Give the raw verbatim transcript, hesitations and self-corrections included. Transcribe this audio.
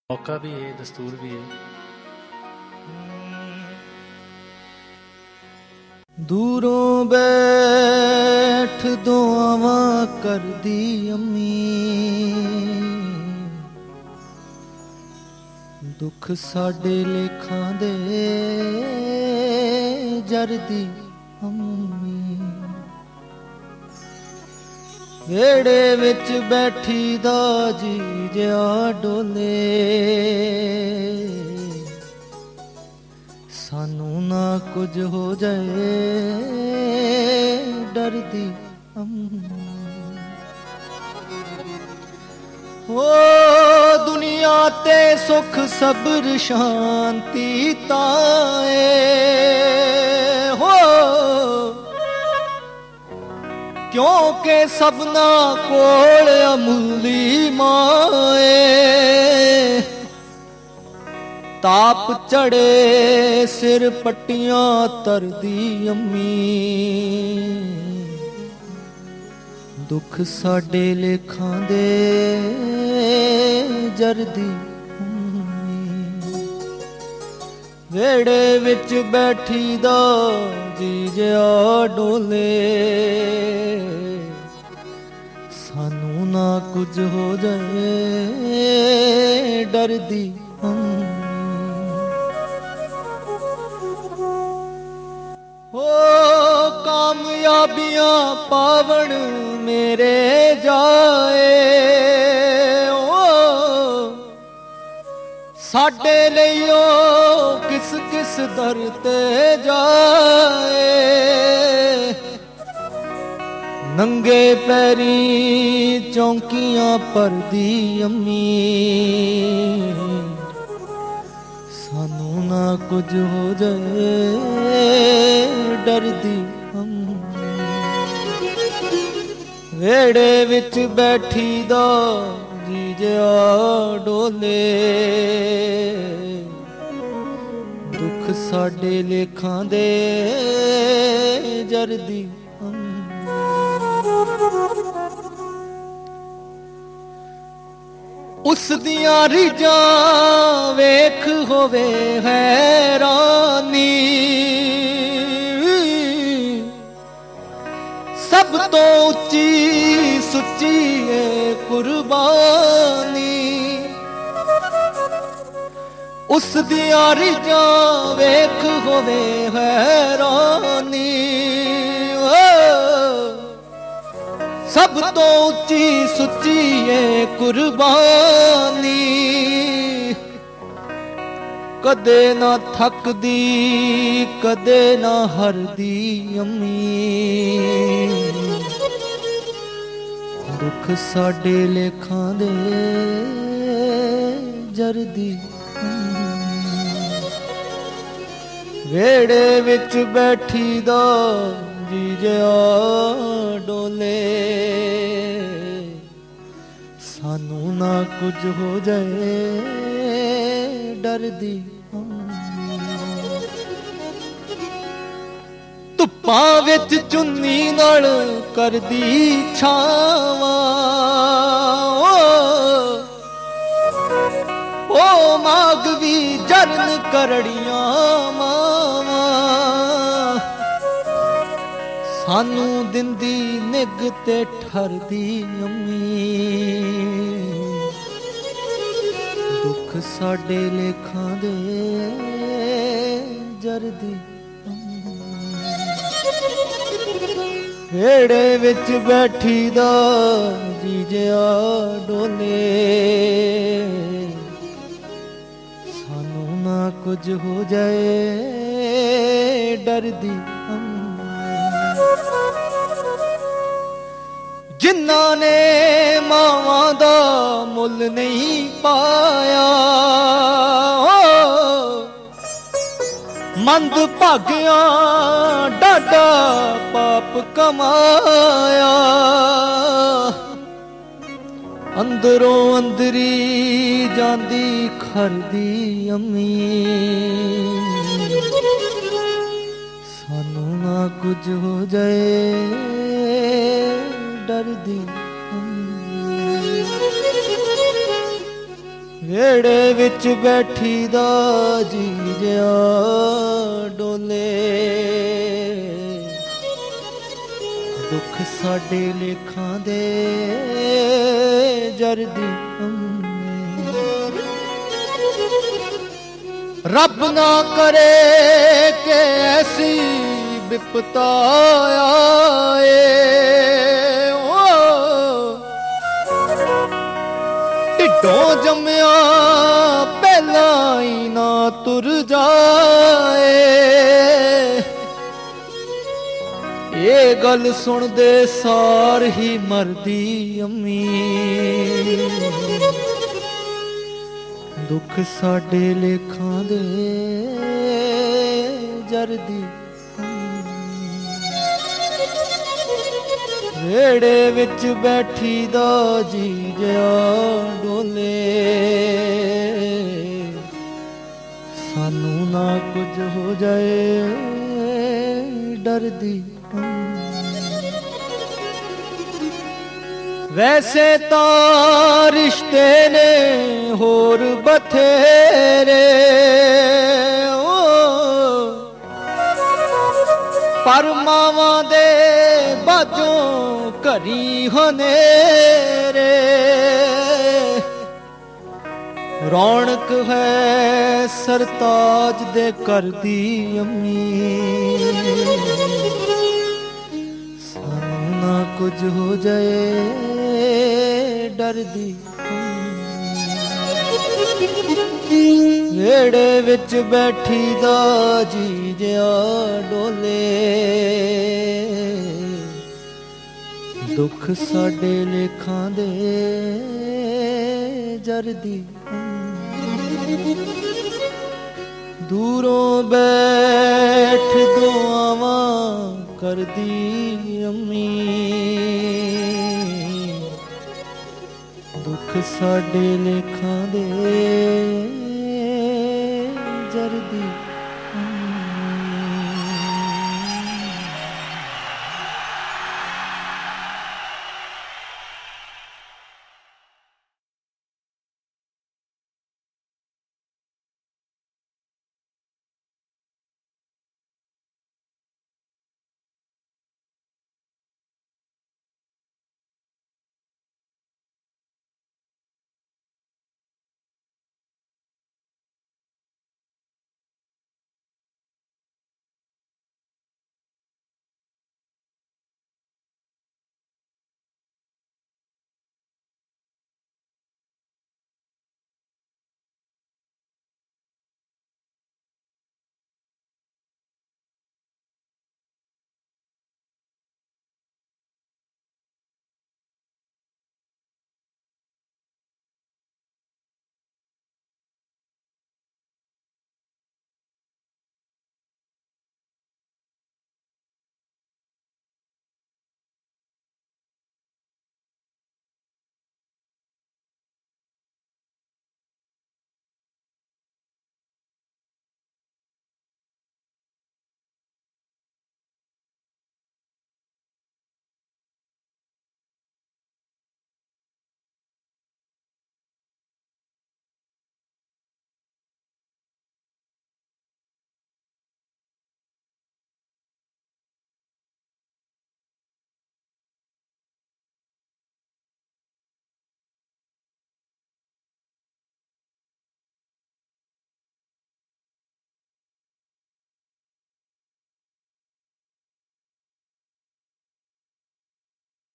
मौका भी है, दस्तूर भी है। दूरों बैठ दुआवां कर दी अम्मी, दुख साडे लेखां दे जरदी अम्मी। वेड़े विच बैठी दा जी जिया डोले, सानू ना कुछ हो जाए डरदी अम्मी। ओ दुनिया ते सुख सब्र शांति ताए हो, क्योंकि सबना कोल अमुली माए। ताप चढ़े सिर पट्टियां तरदी अम्मी, दुख साडे लेखां दे जरदी अम्मी। वेड़े विच बैठी दा जी जिया डोले, सानू ना कुछ हो जाए डरदी अम्मी। हो कामयाबियां पावण मेरे जाए, ओ साडे लियो किस किस दर ते जाए। नंगे पैरी चौंकियां परदी अम्मी, सानू ना कुछ हो जाए डरदी अम्मी। वेड़े विच बैठी दा जी जिया डोले, दुख साडे लेखां दे जरदी अम्मी। उस दियां रिजां वेख होवे हैरानी, सब तो उच्ची सुच्ची है कुर्बानी। उस दियां रिजां वेख होवे हैरानी, सब तो उच्ची सुच्ची है कुर्बानी। कदे ना थकदी कदे ना हरदी अम्मी, दुख साडे लेखां दे जरदी अम्मी। वेड़े विच बैठी दा जी जिया डोले, सानू ना कुछ हो जाए डरदी अम्मी। धुप्पां विच चुन्नी नाल करदी छावां, ओ मागवी जरन करड़ियां मावां। सानू दिंदी निग ते ठरदी अम्मी, दुख साडे लेखां दे जरदी अम्मी। वेड़े विच बैठी दा जी जिया डोले, सानू ना कुछ हो जाए डरदी अम्मी। जिन्हां ने मावां दा मुल नहीं पाया, मंद भाग्यां डाडा पाप कमाया। अंदरों अंदरी जांदी खरदी अम्मी, सानू ना कुछ हो जाए डरदी अम्मी। ਵੇੜੇ ਵਿੱਚ ਬੈਠੀ ਦਾ ਜੀ ਜਿਆ ਡੋਲੇ, ਦੁੱਖ ਸਾਡੇ ਲੇਖਾਂ ਦੇ ਜਰਦੀ ਅੰਮੇ। ਰੱਬ ਨਾ ਕਰੇ ਕਿ ਐਸੀ ਬਿਪਤਾ ਆਏ, ਢਿੱਡੋਂ ਜੰਮਿਆ ਪਹਿਲਾਂ ਹੀ ਨਾ ਤੁਰ ਜਾਏ। ਇਹ ਗੱਲ ਸੁਣਦੇ ਸਾਰ ਹੀ ਮਰਦੀ ਅੰਮੀ, ਦੁੱਖ ਸਾਡੇ ਲੇਖਾਂ ਦੇ ਜਰਦੀ। ਵੇੜੇ ਵਿੱਚ ਬੈਠੀ ਦਾ ਜੀ ਜਿਆ ਡੋਲੇ, ਸਾਨੂੰ ਨਾ ਕੁਝ ਹੋ ਜਾਏ ਡਰਦੀ। ਵੈਸੇ ਤਾਂ ਰਿਸ਼ਤੇ ਨੇ ਹੋਰ ਬਥੇਰੇ, ਪਰ ਮਾਵਾਂ ਦੇ ਬਾਝੋਂ ਘਰੀ ਹਨੇਰੇ। ਰੌਣਕ ਹੈ ਸਰਤਾਜ ਦੇ ਘਰ ਦੀ ਅੰਮੀ, ਸਾਨੂੰ ਨਾ ਕੁਝ ਹੋ ਜਾਏ ਡਰਦੀ। ਵੇੜੇ ਵਿੱਚ ਬੈਠੀ ਦਾ ਜੀ ਜਿਆ ਡੋਲੇ, ਦੁੱਖ ਸਾਡੇ ਲੇਖਾਂ ਦੇ ਜਰਦੀ। ਦੂਰੋਂ ਬੈਠ ਦੁਆਵਾਂ ਕਰਦੀ ਅੰਮੀ, ਦੁੱਖ ਸਾਡੇ ਲੇਖਾਂ ਦੇ ਜਰਦੀ।